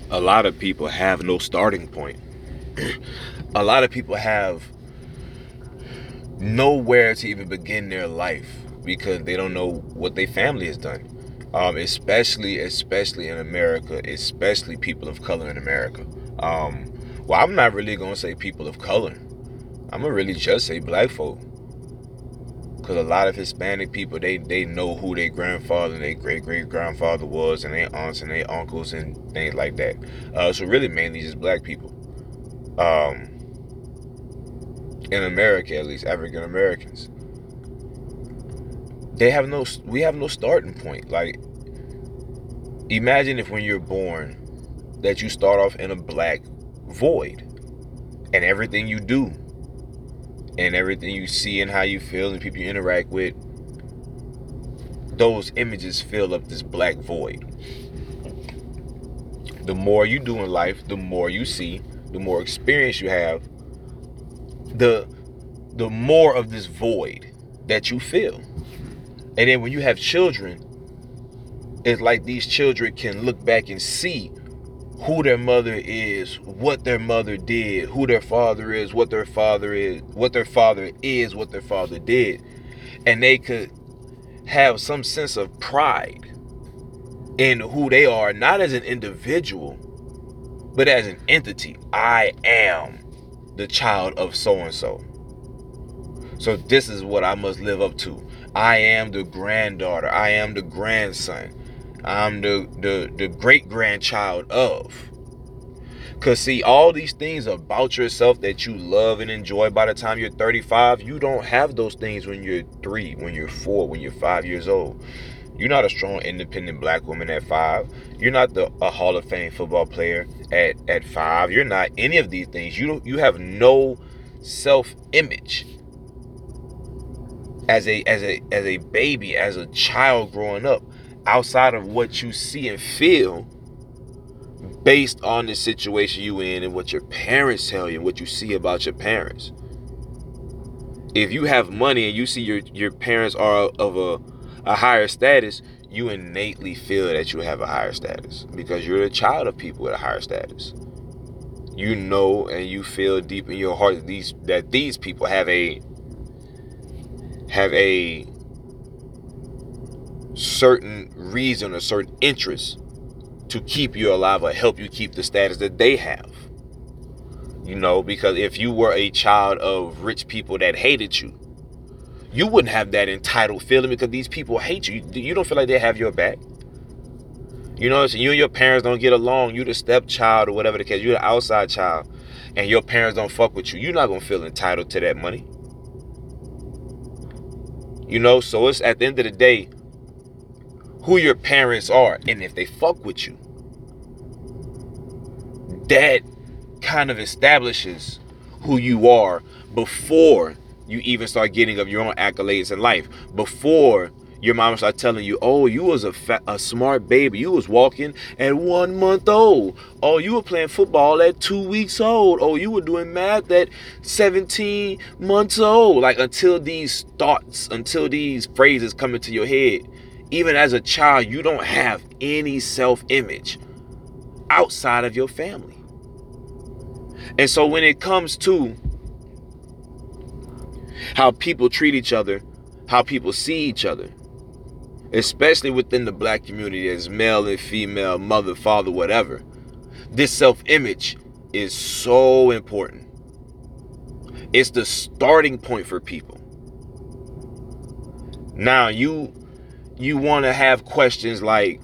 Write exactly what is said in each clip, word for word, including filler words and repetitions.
A lot of people have no starting point. A lot of people have nowhere to even begin their life because they don't know what their family has done. Um, especially, especially in America, especially people of color in America. Um, well, I'm not really gonna say people of color. I'm gonna really just say black folk, because a lot of Hispanic people they they know who their grandfather and their great great grandfather was, and their aunts and their uncles and things like that. Uh, so really, mainly just black people. Um, in America, at least African Americans, they have no. We have no starting point. Like, imagine if when you're born, that you start off in a black void, and everything you do, and everything you see, and how you feel, and people you interact with, those images fill up this black void. The more you do in life, the more you see, the more experience you have, the the more of this void that you feel. And then when you have children, it's like these children can look back and see who their mother is, what their mother did, who their father is, what their father is, what their father is, what their father did. And they could have some sense of pride in who they are, not as an individual, but as an entity. I am the child of so and so. So this is what I must live up to. I am the granddaughter. I am the grandson. I'm the the, the great grandchild of. Because see, all these things about yourself that you love and enjoy by the time you're thirty-five, you don't have those things when you're three, when you're four, when you're five years old. You're not a strong, independent black woman at five. You're not the a Hall of Fame football player at, at five. You're not any of these things. You don't, you have no self-image as a as a as a baby, as a child growing up, outside of what you see and feel based on the situation you in and what your parents tell you and what you see about your parents. If you have money and you see your your parents are of a a higher status, you innately feel that you have a higher status because you're a child of people with a higher status. You know and you feel deep in your heart that these that these people have a have a certain reason or certain interest to keep you alive or help you keep the status that they have. You know, because if you were a child of rich people that hated you, you wouldn't have that entitled feeling because these people hate you. You don't feel like they have your back. You know, so you and your parents don't get along. You the stepchild or whatever the case. You're the outside child, and your parents don't fuck with you. You're not gonna feel entitled to that money. You know, so it's at the end of the day who your parents are, and if they fuck with you, that kind of establishes who you are before you even start getting of your own accolades in life. Before your mama start telling you, oh, you was a, fat, a smart baby. You was walking at one month old. Oh, you were playing football at two weeks old. Oh, you were doing math at seventeen months old. Like, until these thoughts, until these phrases come into your head, even as a child, you don't have any self-image outside of your family. And so when it comes to how people treat each other, how people see each other, especially within the black community as male and female, mother, father, whatever, this self-image is so important. It's the starting point for people. Now, you you want to have questions like,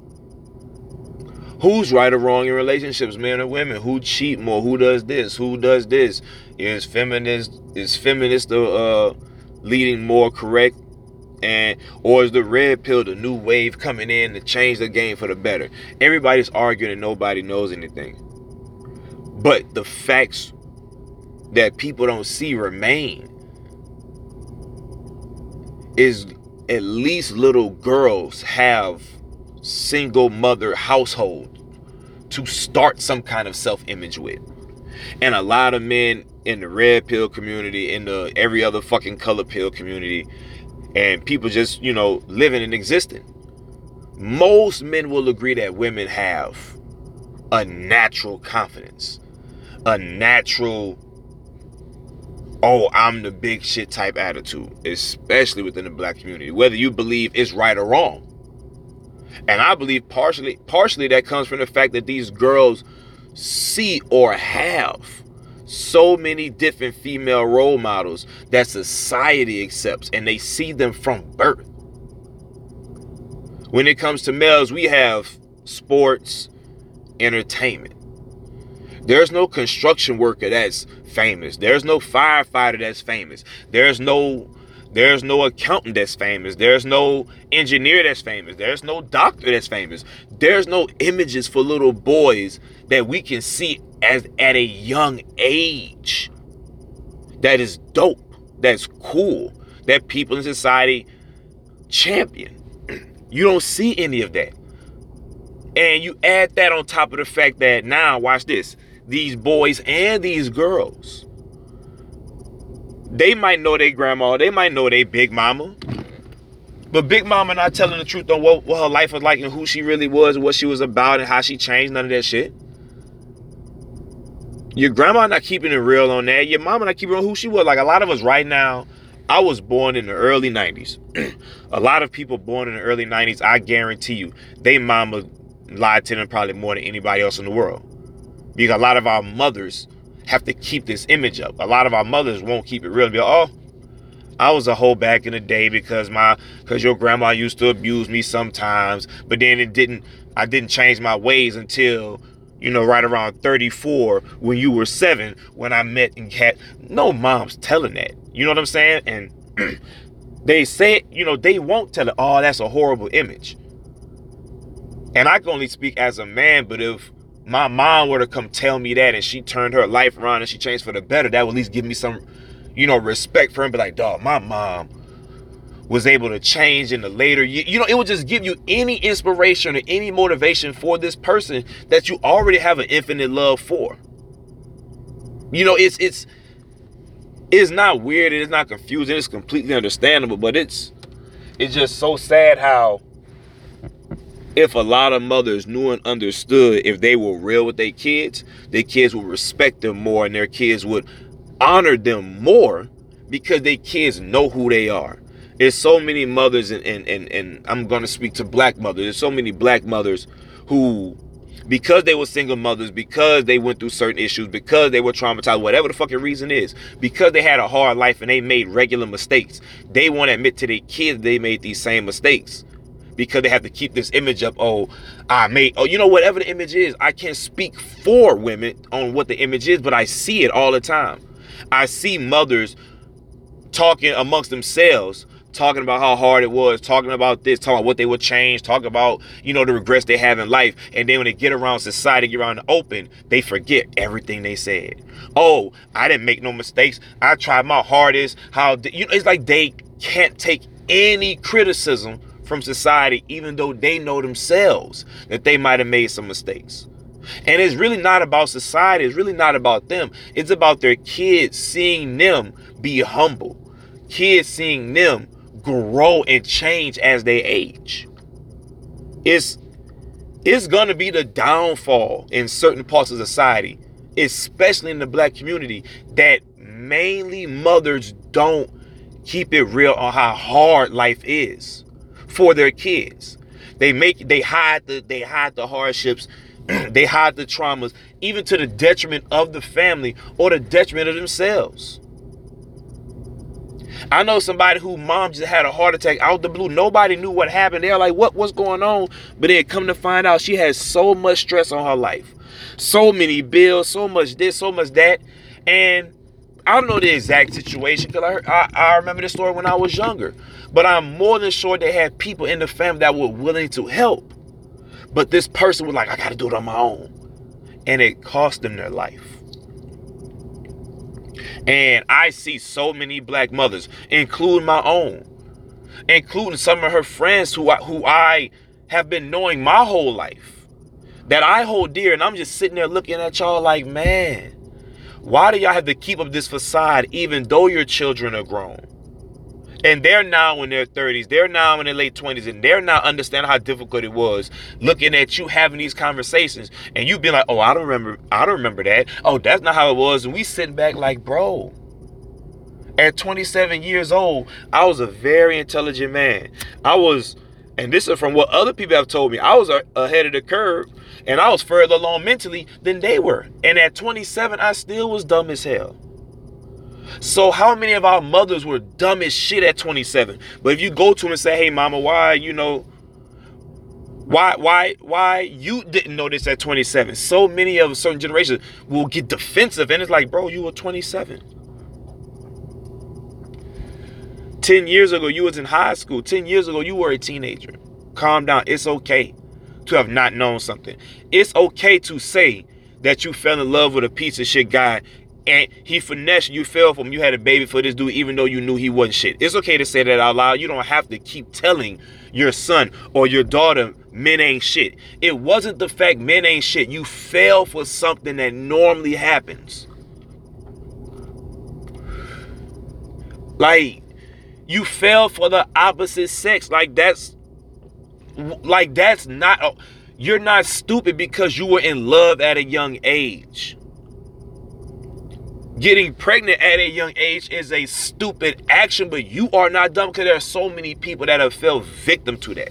who's right or wrong in relationships, men or women? Who cheat more? Who does this? Who does this? Is feminist is feminist the uh, leading more correct, and or is the red pill the new wave coming in to change the game for the better? Everybody's arguing and nobody knows anything. But the facts that people don't see remain is at least little girls have single mother household to start some kind of self-image with. And a lot of men in the red pill community, in the every other fucking color pill community, and people just, you know, living and existing, most men will agree that women have a natural confidence, a natural, oh, I'm the big shit type attitude, especially within the black community, whether you believe it's right or wrong. And I believe partially, partially that comes from the fact that these girls see or have so many different female role models that society accepts, and they see them from birth. When it comes to males, we have sports, entertainment. There's no construction worker that's famous. There's no firefighter that's famous. There's no there's no accountant that's famous. There's no engineer that's famous. There's no doctor that's famous. There's no images for little boys that we can see as at a young age. That is dope. That's cool. That people in society champion. You don't see any of that. And you add that on top of the fact that now, watch this, these boys and these girls, they might know their grandma, they might know their big mama, but big mama not telling the truth on what, what her life was like and who she really was and what she was about and how she changed, none of that shit. Your grandma not keeping it real on that. Your mama not keeping it on who she was. Like a lot of us right now, I was born in the early nineties. A lot of people born in the early nineties, I guarantee you, they mama lied to them probably more than anybody else in the world. Because a lot of our mothers have to keep this image up. A lot of our mothers won't keep it real and be like, oh, I was a hoe back in the day because my because your grandma used to abuse me sometimes, but then it didn't I didn't change my ways until, you know, right around thirty-four when you were seven, when I met and had no mom's telling that. You know what I'm saying? And they say, you know, they won't tell it. Oh, that's a horrible image. And I can only speak as a man, but if my mom were to come tell me that and she turned her life around and she changed for the better, that would at least give me some, you know, respect for him. But like, dog, my mom was able to change in the later year. You know, it would just give you any inspiration or any motivation for this person that you already have an infinite love for. You know, it's it's it's not weird, it's not confusing, it's completely understandable, but it's it's just so sad how if a lot of mothers knew and understood, if they were real with their kids, their kids would respect them more and their kids would honor them more because their kids know who they are. There's so many mothers, and, and, and, and I'm going to speak to black mothers. There's so many black mothers who, because they were single mothers, because they went through certain issues, because they were traumatized, whatever the fucking reason is, because they had a hard life and they made regular mistakes, they won't admit to their kids they made these same mistakes. Because they have to keep this image up. Oh, I made, oh, you know, whatever the image is. I can't speak for women on what the image is, but I see it all the time. I see mothers talking amongst themselves, talking about how hard it was, talking about this, talking about what they would change, talking about, you know, the regrets they have in life. And then when they get around society, get around the open, they forget everything they said. Oh, I didn't make no mistakes. I tried my hardest. How, you know, it's like they can't take any criticism from society, even though they know themselves that they might have made some mistakes. And it's really not about society. It's really not about them. It's about their kids seeing them be humble. Kids seeing them grow and change as they age. It's, it's going to be the downfall in certain parts of society, especially in the black community, that mainly mothers don't keep it real on how hard life is for their kids. They make they hide the they hide the hardships, they hide the traumas, even to the detriment of the family or the detriment of themselves. I know somebody who mom just had a heart attack out the blue. Nobody knew what happened. They're like, what what's going on? But they come to find out she has so much stress on her life, so many bills, so much this, so much that. And I don't know the exact situation because I, I I remember the story when I was younger. But I'm more than sure they had people in the family that were willing to help. But this person was like, I got to do it on my own. And it cost them their life. And I see so many black mothers, including my own, including some of her friends who I, who I have been knowing my whole life, that I hold dear. And I'm just sitting there looking at y'all like, man, why do y'all have to keep up this facade even though your children are grown? And they're now in their thirties, they're now in their late twenties, and they're now understanding how difficult it was looking at you having these conversations, and you being like, oh, I don't remember, I don't remember that. Oh, that's not how it was. And we sitting back like, bro, at twenty-seven years old, I was a very intelligent man. I was, and this is from what other people have told me, I was a, ahead of the curve, and I was further along mentally than they were. And at twenty-seven, I still was dumb as hell. So how many of our mothers were dumb as shit at twenty-seven? But if you go to them and say, hey, mama, why, you know, why, why, why you didn't know this at twenty-seven? So many of a certain generation will get defensive. And it's like, bro, you were twenty-seven. ten years ago, you was in high school. ten years ago, you were a teenager. Calm down. It's okay to have not known something. It's okay to say that you fell in love with a piece of shit guy and he finessed you, fell for him, you had a baby for this dude, even though you knew he wasn't shit. It's okay to say that out loud. You don't have to keep telling your son or your daughter men ain't shit. It wasn't the fact men ain't shit. You fell for something that normally happens. Like, you fell for the opposite sex. Like, that's, like, that's not, you're not stupid because you were in love at a young age. Getting pregnant at a young age is a stupid action, but you are not dumb because there are so many people that have fell victim to that.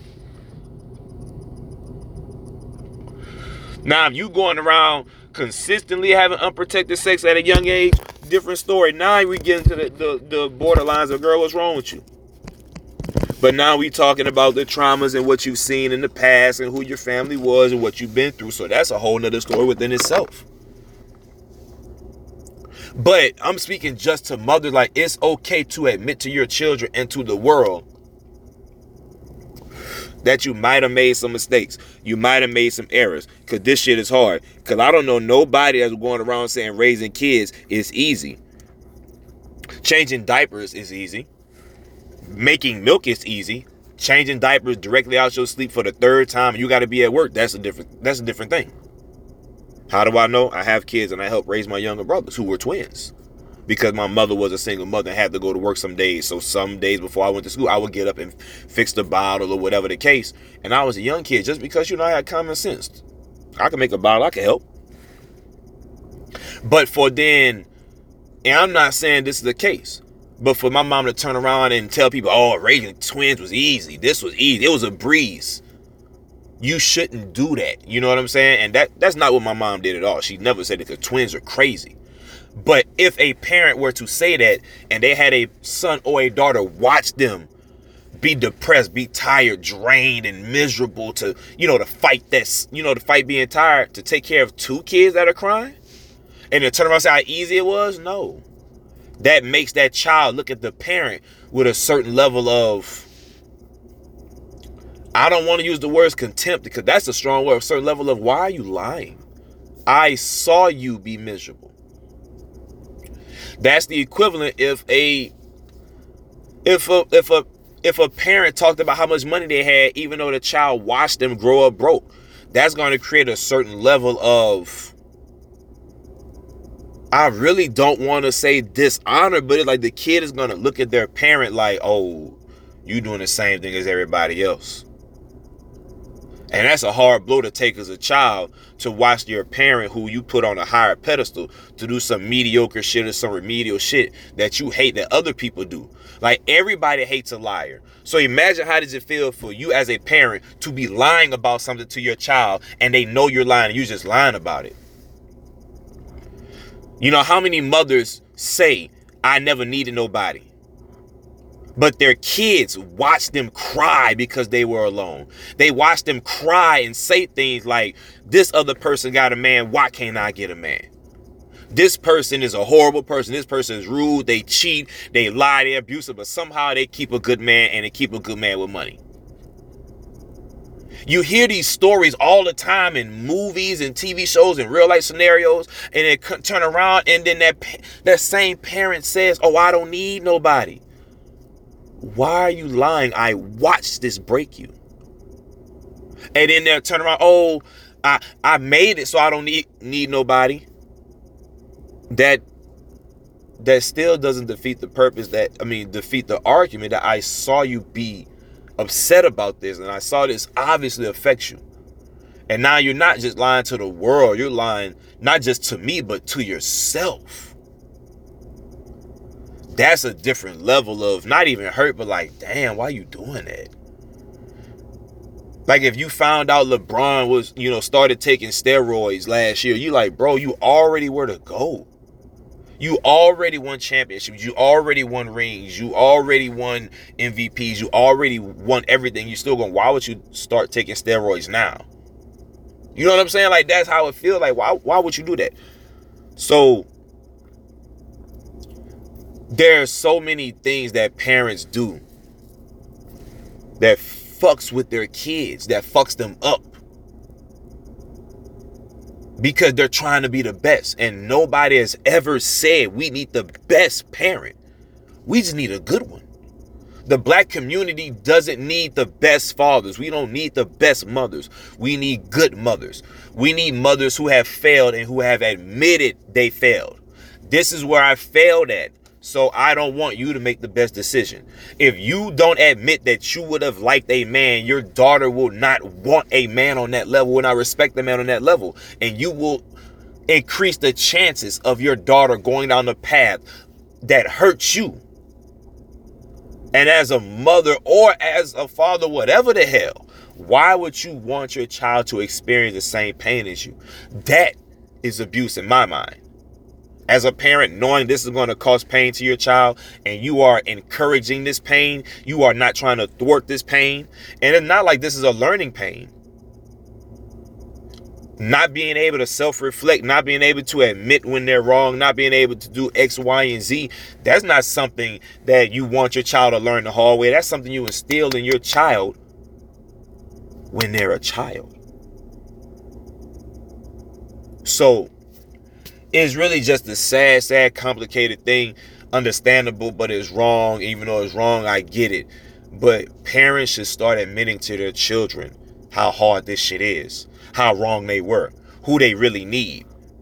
Now, if you going around consistently having unprotected sex at a young age, different story. Now we get into the, the, the borderlines of, girl, what's wrong with you? But now we talking about the traumas and what you've seen in the past and who your family was and what you've been through. So that's a whole nother story within itself. But I'm speaking just to mothers. Like, it's okay to admit to your children and to the world that you might have made some mistakes. You might have made some errors. Because this shit is hard. Because I don't know nobody that's going around saying raising kids is easy. Changing diapers is easy. Making milk is easy. Changing diapers directly out your sleep for the third time and you got to be at work. That's a different, that's a different thing. How do I know? I have kids and I help raise my younger brothers who were twins. Because my mother was a single mother and had to go to work some days. So some days before I went to school, I would get up and fix the bottle or whatever the case. And I was a young kid just because, you know, I had common sense. I can make a bottle. I can help. But for then, and I'm not saying this is the case, but for my mom to turn around and tell people, oh, raising twins was easy. This was easy. It was a breeze. You shouldn't do that. You know what I'm saying? And that that's not what my mom did at all. She never said it because twins are crazy. But if a parent were to say that and they had a son or a daughter watch them be depressed, be tired, drained, and miserable to, you know, to fight this, you know, to fight being tired, to take care of two kids that are crying, and then turn around and say how easy it was, no. That makes that child look at the parent with a certain level of, I don't want to use the words contempt because that's a strong word, a certain level of, why are you lying? I saw you be miserable. That's the equivalent if a if a if a if a parent talked about how much money they had, even though the child watched them grow up broke. That's going to create a certain level of, I really don't want to say dishonor, but it's like the kid is going to look at their parent like, oh, you doing the same thing as everybody else. And that's a hard blow to take as a child, to watch your parent who you put on a higher pedestal to do some mediocre shit or some remedial shit that you hate that other people do. Like, everybody hates a liar. So imagine how does it feel for you as a parent to be lying about something to your child and they know you're lying and you're just lying about it. You know, how many mothers say, I never needed nobody? But their kids watch them cry because they were alone. They watch them cry and say things like, this other person got a man, why can't I get a man? This person is a horrible person. This person is rude. They cheat. They lie. They're abusive. But somehow they keep a good man, and they keep a good man with money. You hear these stories all the time in movies and T V shows and real life scenarios, and then turn around and then that, that same parent says, oh, I don't need nobody. Why are you lying? I watched this break you. And then they'll turn around, oh, I, I made it so I don't need, need nobody. That that still doesn't defeat the purpose that, I mean, defeat the argument that I saw you be upset about this, and I saw this obviously affect you. And now you're not just lying to the world, you're lying not just to me, but to yourself. That's a different level of not even hurt, but like, damn, why you doing that? Like if you found out LeBron was, you know, started taking steroids last year, you like, bro, you already were to go. You already won championships. You already won rings. You already won M V Ps. You already won everything. You still going, why would you start taking steroids now? You know what I'm saying? Like, that's how it feels. Like, why, why would you do that? So there's so many things that parents do that fucks with their kids, that fucks them up. Because they're trying to be the best. And nobody has ever said we need the best parent. We just need a good one. The black community doesn't need the best fathers. We don't need the best mothers. We need good mothers. We need mothers who have failed and who have admitted they failed. This is where I failed at. So I don't want you to make the best decision. If you don't admit that you would have liked a man, your daughter will not want a man on that level, will not respect the man on that level. And you will increase the chances of your daughter going down the path that hurts you. And as a mother or as a father, whatever the hell, why would you want your child to experience the same pain as you? That is abuse in my mind. As a parent, knowing this is going to cause pain to your child and you are encouraging this pain, you are not trying to thwart this pain. And it's not like this is a learning pain. Not being able to self-reflect, not being able to admit when they're wrong, not being able to do X, Y, and Z. That's not something that you want your child to learn the hard way. That's something you instill in your child when they're a child. So it's really just a sad, sad, complicated thing. Understandable, but it's wrong. Even though it's wrong, I get it. But parents should start admitting to their children how hard this shit is, how wrong they were, who they really need.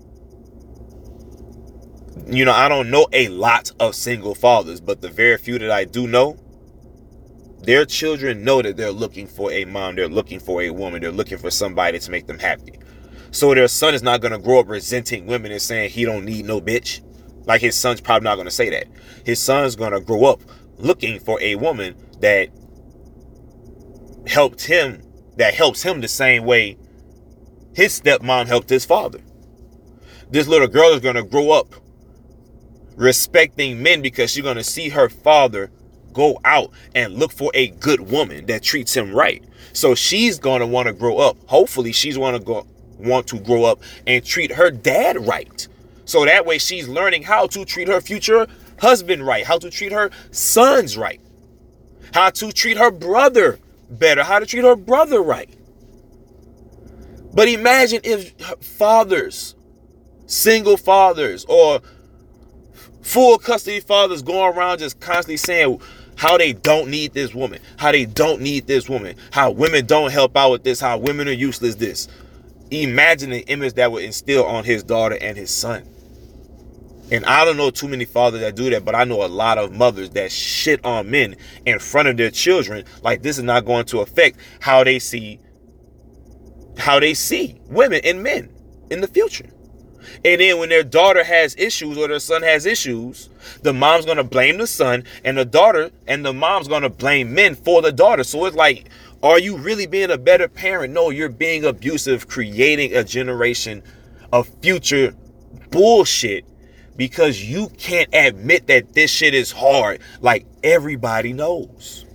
You know, I don't know a lot of single fathers, but the very few that I do know, their children know that they're looking for a mom, they're looking for a woman, they're looking for somebody to make them happy. So their son is not going to grow up resenting women and saying he don't need no bitch. Like his son's probably not going to say that. His son's going to grow up looking for a woman that helped him, that helps him the same way his stepmom helped his father. This little girl is going to grow up respecting men because she's going to see her father go out and look for a good woman that treats him right. So she's going to want to grow up. Hopefully she's going to go want to grow up and treat her dad right. So that way she's learning how to treat her future husband right, how to treat her sons right, how to treat her brother better, how to treat her brother right. But imagine if fathers, single fathers or full custody fathers going around just constantly saying how they don't need this woman, how they don't need this woman, how women don't help out with this, how women are useless this. Imagine the image that would instill on his daughter and his son. And I don't know too many fathers that do that, but I know a lot of mothers that shit on men in front of their children. Like this is not going to affect how they see, how they see women and men in the future. And then when their daughter has issues or their son has issues, the mom's going to blame the son and the daughter, and the mom's going to blame men for the daughter. So it's like, are you really being a better parent? No, you're being abusive, creating a generation of future bullshit because you can't admit that this shit is hard like everybody knows.